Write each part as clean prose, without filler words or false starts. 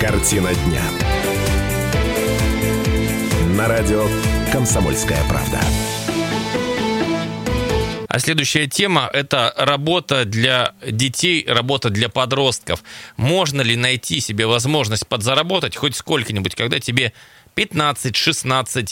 Картина дня. На радио «Комсомольская правда». А следующая тема – это работа для детей, работа для подростков. Можно ли найти себе возможность подзаработать хоть сколько-нибудь, когда тебе 15, 16,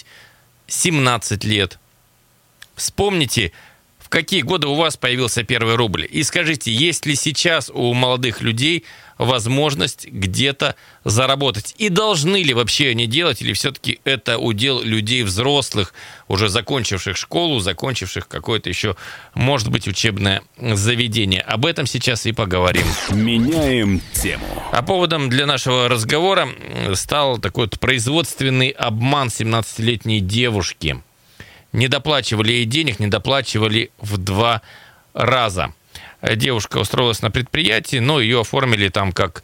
17 лет? Вспомните, в какие годы у вас появился первый рубль. И скажите, есть ли сейчас у молодых людей возможность где-то заработать? И должны ли вообще они делать, или все-таки это удел людей взрослых, уже закончивших школу, закончивших какое-то еще, может быть, учебное заведение? Об этом сейчас и поговорим. Меняем тему. А поводом для нашего разговора стал такой вот производственный обман 17-летней девушки. Не доплачивали ей денег, не доплачивали в 2 раза. Девушка устроилась на предприятии, но ее оформили там как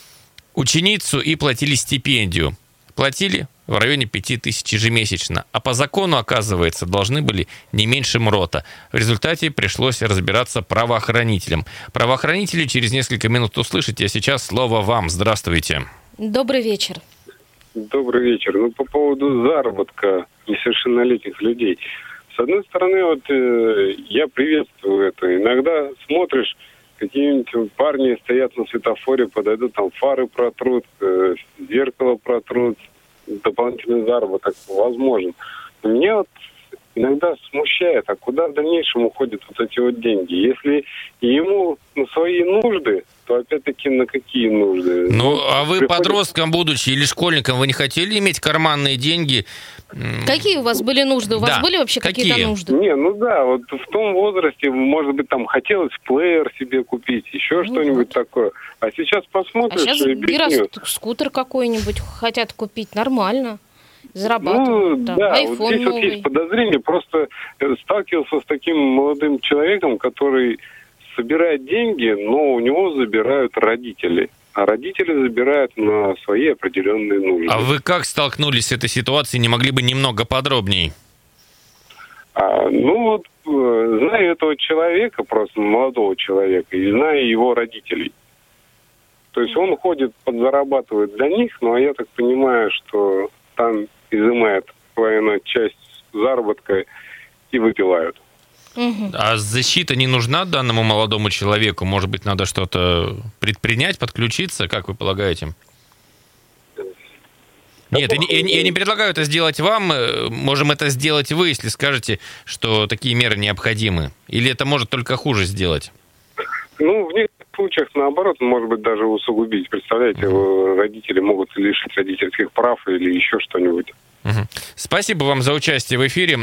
ученицу и платили стипендию. Платили в районе 5000 ежемесячно. А по закону, оказывается, должны были не меньше МРОТа. В результате пришлось разбираться правоохранителям. Правоохранители через несколько минут услышите, а сейчас слово вам. Здравствуйте. Добрый вечер. Добрый вечер. По поводу заработка несовершеннолетних людей. С одной стороны, я приветствую это. Иногда смотришь, какие-нибудь парни стоят на светофоре, подойдут, там фары протрут, зеркало протрут, дополнительный заработок возможен. Но меня иногда смущает, а куда в дальнейшем уходят эти деньги? Если ему на свои нужды, то опять-таки на какие нужды? А вы подростком будучи или школьником, вы не хотели иметь карманные деньги? Какие у вас были нужды? У вас были вообще какие-то нужды? В том возрасте, может быть, там хотелось плеер себе купить, еще что-нибудь такое. А сейчас посмотришь... А сейчас скутер какой-нибудь хотят купить, нормально. Зарабатывают. Вот здесь новый. Есть подозрение. Просто сталкивался с таким молодым человеком, который собирает деньги, но у него забирают родители. А родители забирают на свои определенные нужды. А вы как столкнулись с этой ситуацией? Не могли бы немного подробней? Знаю этого человека, просто молодого человека, и знаю его родителей. То есть он ходит, подзарабатывает для них, а я так понимаю, что там изымает половину часть заработка и выпивают. А защита не нужна данному молодому человеку? Может быть, надо что-то предпринять, подключиться? Как вы полагаете? Нет, я не предлагаю это сделать вам. Можем это сделать вы, если скажете, что такие меры необходимы. Или это может только хуже сделать? В некоторых случаях, наоборот, может быть, даже усугубить. Представляете, родители могут лишить родительских прав или еще что-нибудь. Спасибо вам за участие в эфире.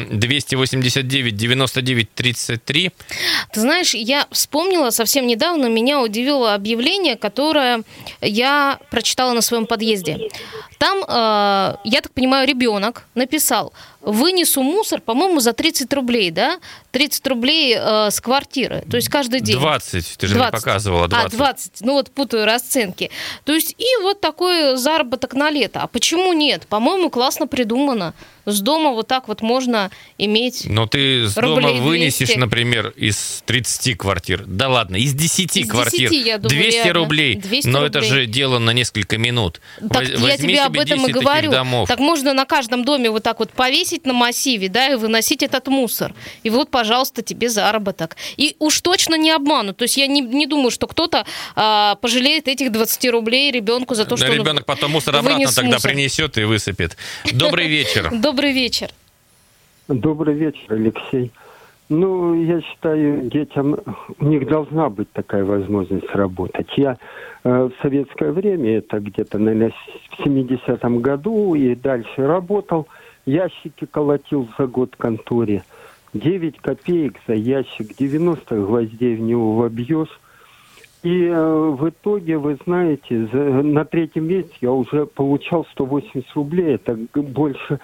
289-99-33. Ты знаешь, я вспомнила совсем недавно, меня удивило объявление, которое я прочитала на своем подъезде. Там, я так понимаю, ребенок написал: вынесу мусор, по-моему, за 30 рублей, да? 30 рублей с квартиры, то есть каждый день. 20, ты же 20. Мне показывала, 20. 20, путаю расценки. То есть и вот такой заработок на лето. А почему нет? По-моему, классно придумано. С дома вот так вот можно иметь. Но ты с дома вынесешь, например, из 30 квартир. Да ладно, из 10 квартир. 10, я думаю, 200 реально. рублей. 200 но рублей. Это же дело на несколько минут. Так я тебе об этом и говорю. Так можно на каждом доме вот так вот повесить на массиве, да, и выносить этот мусор. И вот, пожалуйста, тебе заработок. И уж точно не обманут. То есть я не думаю, что кто-то пожалеет этих 20 рублей ребенку за то, что ребенок потом мусор обратно тогда принесет и высыпет. Добрый вечер. Добрый вечер. Добрый вечер, Алексей. Я считаю, детям, у них должна быть такая возможность работать. Я в советское время, это где-то, наверное, в 70-м году и дальше работал, ящики колотил за год в конторе. 9 копеек за ящик, 90 гвоздей в него вобьешь. И в итоге, вы знаете, на 3-м месяце я уже получал 180 рублей, это больше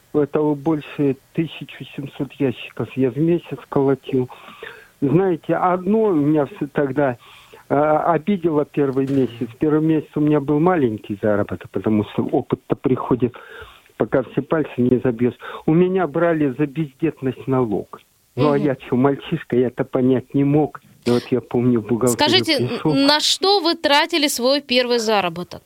1700 ящиков я в месяц колотил. Знаете, одно меня тогда обидело первый месяц. Первый месяц у меня был маленький заработок, потому что опыт-то приходит, пока все пальцы не забьешь. У меня брали за бездетность налог. А я что, мальчишка, я это понять не мог. И вот я помню, в бухгалтерию Скажите, пришел. на что вы тратили свой первый заработок?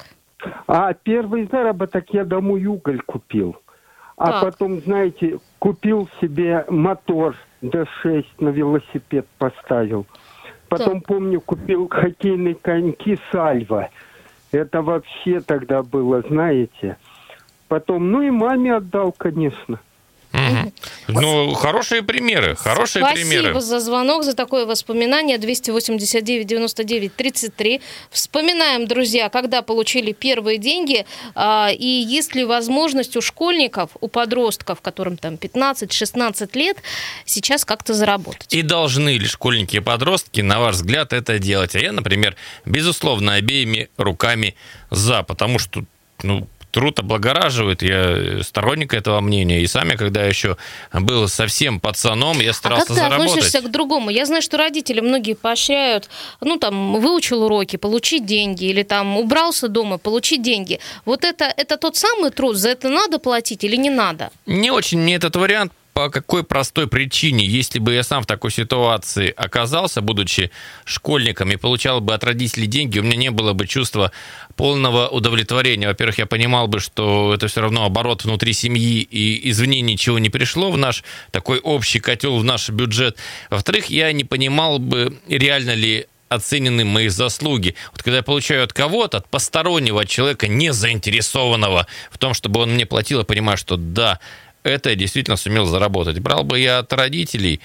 А первый заработок я домой уголь купил. А Так. потом, знаете, купил себе мотор D6 на велосипед поставил. Потом, помню, купил хоккейные коньки Сальва. Это вообще тогда было, знаете. Потом, ну и маме отдал, конечно. Ну, хорошие примеры, хорошие примеры. Спасибо за звонок, за такое воспоминание. 289-99-33. Вспоминаем, друзья, когда получили первые деньги, и есть ли возможность у школьников, у подростков, которым там 15-16 лет, сейчас как-то заработать. И должны ли школьники и подростки, на ваш взгляд, это делать? А я, например, безусловно, обеими руками за, потому что, труд облагораживает, я сторонник этого мнения. И сами, когда еще был совсем пацаном, я старался заработать. А как ты относишься к другому? Я знаю, что родители многие поощряют, выучил уроки, получить деньги, или там убрался дома, получить деньги. Вот это тот самый труд, за это надо платить или не надо? Не очень мне этот вариант. По какой простой причине? Если бы я сам в такой ситуации оказался, будучи школьником, и получал бы от родителей деньги, у меня не было бы чувства полного удовлетворения. Во-первых, я понимал бы, что это все равно оборот внутри семьи, и извне ничего не пришло в наш такой общий котел, в наш бюджет. Во-вторых, я не понимал бы, реально ли оценены мои заслуги. Вот когда я получаю от кого-то, от постороннего человека, не заинтересованного в том, чтобы он мне платил, я понимаю, что да, это я действительно сумел заработать. Брал бы я от родителей,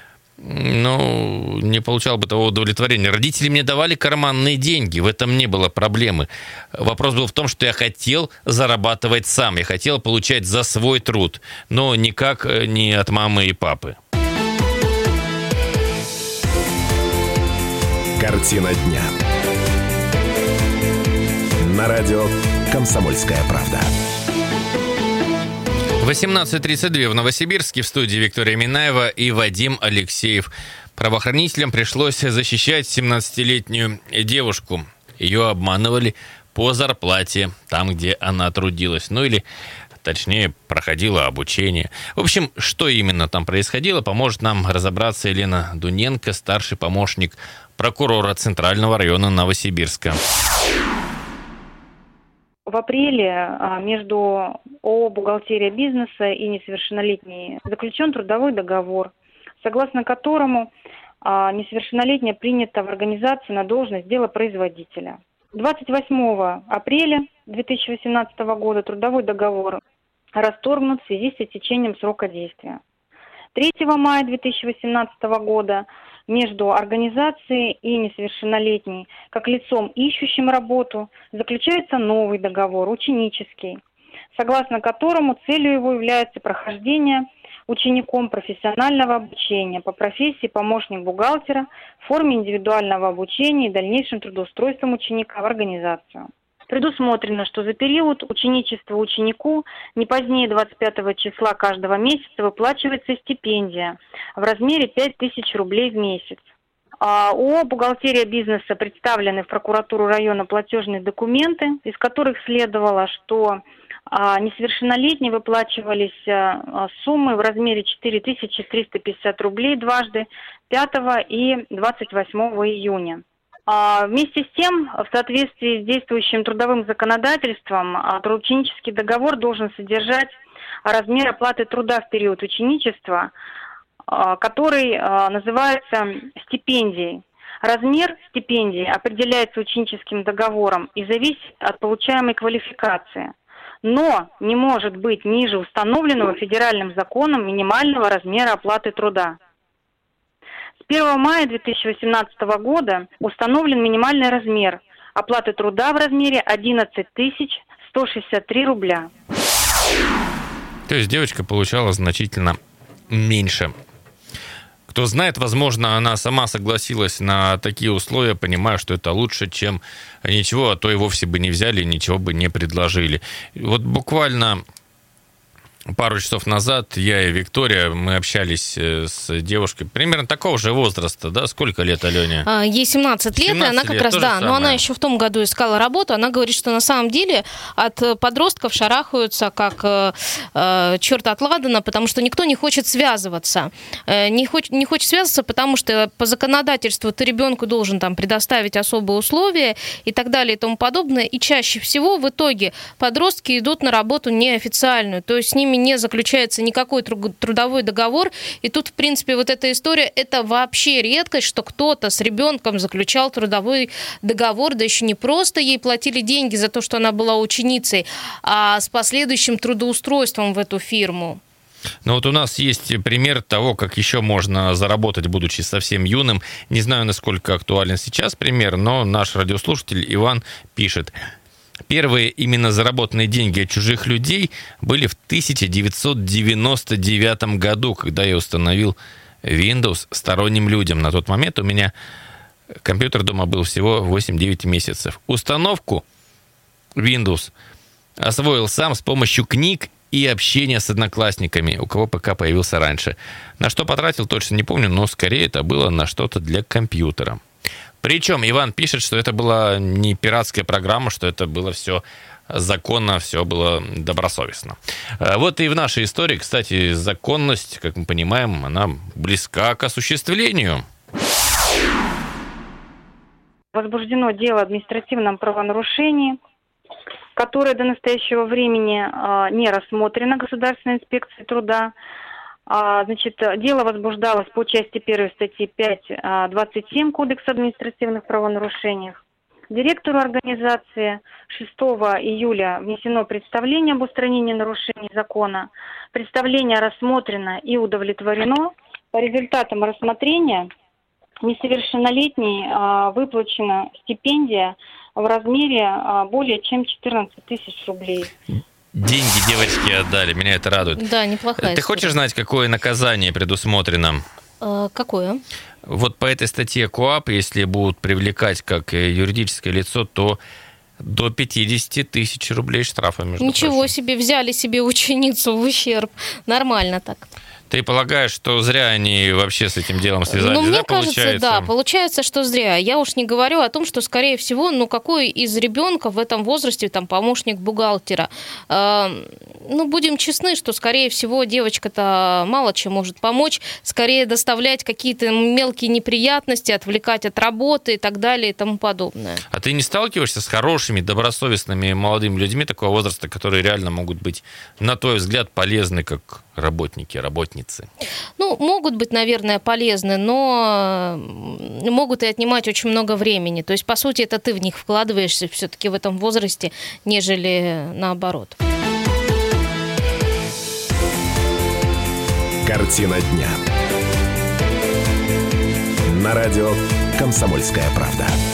не получал бы того удовлетворения. Родители мне давали карманные деньги, в этом не было проблемы. Вопрос был в том, что я хотел зарабатывать сам, я хотел получать за свой труд, но никак не от мамы и папы. Картина дня. На радио «Комсомольская правда». 18:32 в Новосибирске, в студии Виктория Минаева и Вадим Алексеев. Правоохранителям пришлось защищать 17-летнюю девушку. Ее обманывали по зарплате там, где она трудилась. Или, точнее, проходила обучение. В общем, что именно там происходило, поможет нам разобраться Елена Дуненко, старший помощник прокурора Центрального района Новосибирска. В апреле между ООО «Бухгалтерия бизнеса» и несовершеннолетней заключен трудовой договор, согласно которому несовершеннолетняя принята в организации на должность делопроизводителя. 28 апреля 2018 года трудовой договор расторгнут в связи с истечением срока действия. 3 мая 2018 года между организацией и несовершеннолетней, как лицом, ищущим работу, заключается новый договор, ученический, согласно которому целью его является прохождение учеником профессионального обучения по профессии помощник бухгалтера в форме индивидуального обучения и дальнейшим трудоустройством ученика в организацию. Предусмотрено, что за период ученичества ученику не позднее 25 числа каждого месяца выплачивается стипендия в размере 5000 рублей в месяц. ООО «Бухгалтерия бизнеса» представлены в прокуратуру района платежные документы, из которых следовало, что несовершеннолетние выплачивались суммы в размере 4350 рублей дважды 5 и 28 июня. Вместе с тем, в соответствии с действующим трудовым законодательством, ученический договор должен содержать размер оплаты труда в период ученичества, который называется стипендией. Размер стипендии определяется ученическим договором и зависит от получаемой квалификации, но не может быть ниже установленного федеральным законом минимального размера оплаты труда. С 1 мая 2018 года установлен минимальный размер оплаты труда в размере 11 163 рубля. То есть девочка получала значительно меньше. Кто знает, возможно, она сама согласилась на такие условия, понимая, что это лучше, чем ничего, а то и вовсе бы не взяли, ничего бы не предложили. Вот буквально Пару часов назад я и Виктория, мы общались с девушкой примерно такого же возраста, да? Сколько лет Алене? Ей 17 лет, и она как раз, да, но она еще в том году искала работу. Она говорит, что на самом деле от подростков шарахаются как черт от ладана, потому что никто не хочет связываться. Не хочет связываться, потому что по законодательству ты ребенку должен там предоставить особые условия и так далее и тому подобное. И чаще всего в итоге подростки идут на работу неофициальную, то есть с ними не заключается никакой трудовой договор. И тут, в принципе, вот эта история, это вообще редкость, что кто-то с ребенком заключал трудовой договор, да еще не просто ей платили деньги за то, что она была ученицей, а с последующим трудоустройством в эту фирму. Ну вот у нас есть пример того, как еще можно заработать, будучи совсем юным. Не знаю, насколько актуален сейчас пример, но наш радиослушатель Иван пишет. Первые именно заработанные деньги от чужих людей были в 1999 году, когда я установил Windows сторонним людям. На тот момент у меня компьютер дома был всего 8-9 месяцев. Установку Windows освоил сам с помощью книг и общения с одноклассниками, у кого ПК появился раньше. На что потратил, точно не помню, но скорее это было на что-то для компьютера. Причем Иван пишет, что это была не пиратская программа, что это было все законно, все было добросовестно. Вот и в нашей истории, кстати, законность, как мы понимаем, она близка к осуществлению. Возбуждено дело об административном правонарушении, которое до настоящего времени не рассмотрено Государственной инспекцией труда. Значит, дело возбуждалось по части 1 статьи 5.27 Кодекса административных правонарушений. Директору организации 6 июля внесено представление об устранении нарушений закона. Представление рассмотрено и удовлетворено. По результатам рассмотрения несовершеннолетней выплачена стипендия в размере более чем 14 тысяч рублей. Деньги девочки отдали, меня это радует. Да, неплохая. Ты хочешь знать, какое наказание предусмотрено? Какое? Вот по этой статье КоАП, если будут привлекать как юридическое лицо, то до 50 тысяч рублей штрафа, между Ничего прочим. себе, взяли себе ученицу в ущерб. Нормально так. Ты полагаешь, что зря они вообще с этим делом связались, мне кажется, да, получается, что зря. Я уж не говорю о том, что, скорее всего, какой из ребенка в этом возрасте там помощник бухгалтера. Будем честны, что, скорее всего, девочка-то мало чем может помочь, скорее доставлять какие-то мелкие неприятности, отвлекать от работы и так далее и тому подобное. А ты не сталкиваешься с хорошими, добросовестными молодыми людьми такого возраста, которые реально могут быть, на твой взгляд, полезны как работники, работницы? Могут быть, наверное, полезны, но могут и отнимать очень много времени. То есть, по сути, это ты в них вкладываешься все-таки в этом возрасте, нежели наоборот. Картина дня. На радио «Комсомольская правда».